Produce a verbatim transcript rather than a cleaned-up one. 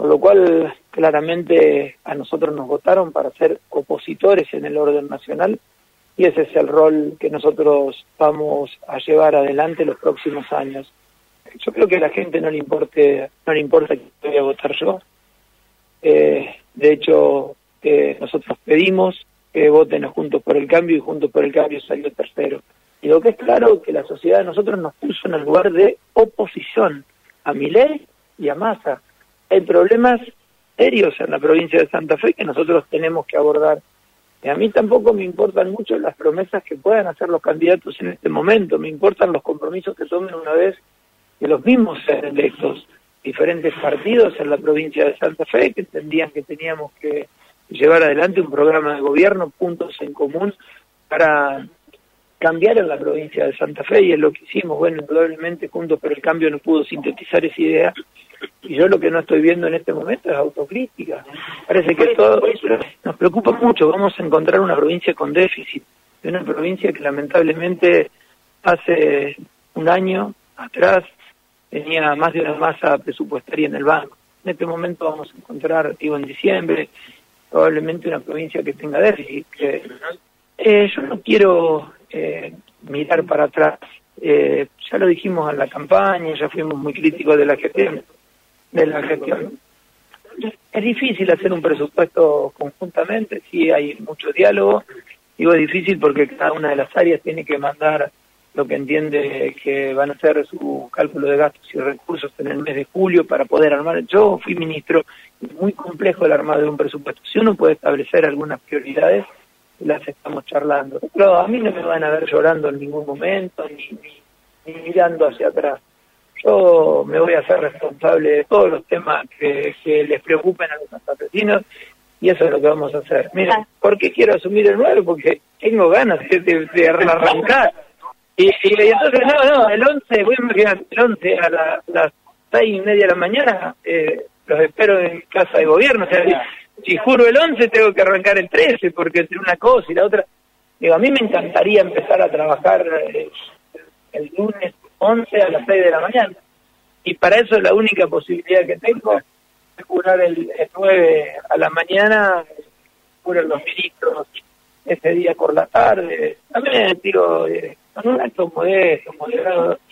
por lo cual claramente a nosotros nos votaron para ser opositores en el orden nacional y ese es el rol que nosotros vamos a llevar adelante los próximos años. Yo creo que a la gente no le importe, no le importa que voy a votar yo. Eh, de hecho, eh, nosotros pedimos que voten a Juntos por el Cambio y Juntos por el Cambio salió tercero. Y lo que es claro que la sociedad de nosotros nos puso en el lugar de oposición a Milei y a Massa. Hay problemas serios en la provincia de Santa Fe que nosotros tenemos que abordar. Y a mí tampoco me importan mucho las promesas que puedan hacer los candidatos en este momento, me importan los compromisos que tomen una vez que los mismos sean electos. Diferentes partidos en la provincia de Santa Fe que entendían que teníamos que llevar adelante un programa de gobierno, puntos en común, para cambiar en la provincia de Santa Fe, y es lo que hicimos. Bueno, indudablemente Juntos por el Cambio no pudo sintetizar esa idea, y yo lo que no estoy viendo en este momento es autocrítica. Parece que todo nos preocupa mucho. Vamos a encontrar una provincia con déficit, una provincia que lamentablemente hace un año atrás tenía más de una masa presupuestaria en el banco. En este momento vamos a encontrar, digo, en diciembre, probablemente una provincia que tenga déficit. Que, eh, yo no quiero eh, mirar para atrás. Eh, ya lo dijimos en la campaña, ya fuimos muy críticos de la gestión. De la gestión. Es difícil hacer un presupuesto conjuntamente, sí hay mucho diálogo. Digo, es difícil porque cada una de las áreas tiene que mandar lo que entiende que van a ser su cálculo de gastos y recursos en el mes de julio para poder armar. Yo fui ministro, es muy complejo el armado de un presupuesto. Si uno puede establecer algunas prioridades, las estamos charlando. Pero a mí no me van a ver llorando en ningún momento, ni, ni, ni mirando hacia atrás. Yo me voy a hacer responsable de todos los temas que, que les preocupen a los santafesinos, y eso es lo que vamos a hacer. Miren, ¿por qué quiero asumir el nuevo? Porque tengo ganas de, de, de arrancar. Y, y, y entonces, no, no, el once, voy a imaginar, el once a la, las seis y media de la mañana, eh, los espero en casa de gobierno. O sea, si, si juro el once, tengo que arrancar el trece, porque entre una cosa y la otra. Digo, a mí me encantaría empezar a trabajar eh, el lunes once a las seis de la mañana. Y para eso la única posibilidad que tengo es jurar el, el nueve a la mañana, juran los ministros ese día por la tarde. También digo, eh, con un acto modesto, moderado,